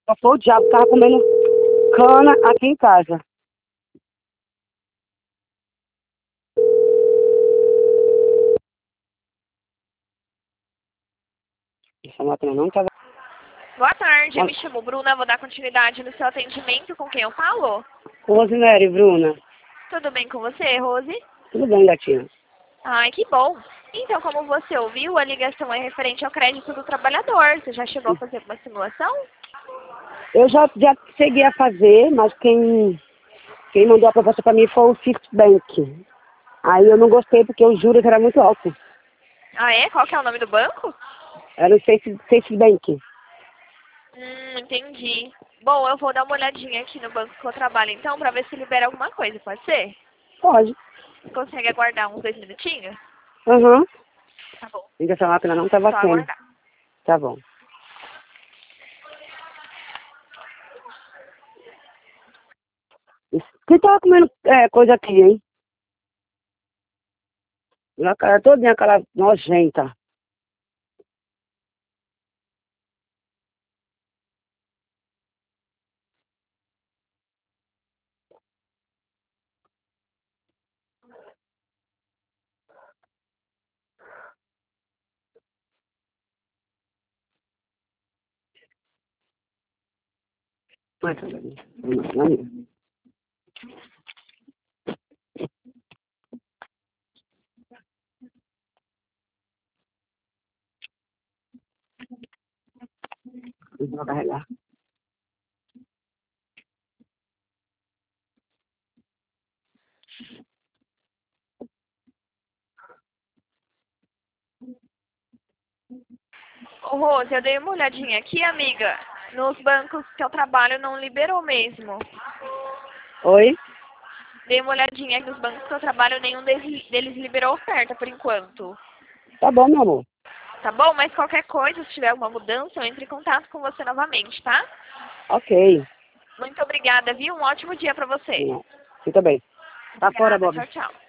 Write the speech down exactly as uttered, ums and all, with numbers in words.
Só foi o diabo que tava comendo cana aqui em casa. Essa máquina não tava... Boa tarde, eu Mas... me chamo Bruna, vou dar continuidade no seu atendimento. Com quem eu falo? Rosemary, Bruna. Tudo bem com você, Rose? Tudo bem, gatinha? Ai, que bom. Então, como você ouviu, a ligação é referente ao crédito do trabalhador. Você já chegou a fazer uma simulação? Eu já, já cheguei a fazer, mas quem, quem mandou a proposta pra mim foi o Citibank. Aí eu não gostei porque os juros eram muito altos. Ah, é? Qual que é o nome do banco? Era o Citibank. Hum, entendi. Bom, eu vou dar uma olhadinha aqui no banco que eu trabalho, então, pra ver se libera alguma coisa, pode ser? Pode. Consegue aguardar uns dois minutinhos? Aham. Uhum. Tá bom. Diga, essa máquina não tá Só batendo. aguardar. Tá bom. Quem tava comendo é, coisa aqui, hein? A cara toda aquela nojenta. Vai, tá bem. Não, não. Vou carregar. Ô, Rose, eu dei uma olhadinha aqui, amiga. Nos bancos que eu trabalho não liberou mesmo. Oi? Dei uma olhadinha aqui nos bancos que eu trabalho, nenhum deles, deles liberou oferta por enquanto. Tá bom, meu amor. Tá bom? Mas qualquer coisa, se tiver alguma mudança, eu entro em contato com você novamente, tá? Ok. Muito obrigada, viu? Um ótimo dia pra você. Não. Você também. Tá fora, Obrigada, Bob. tchau, tchau.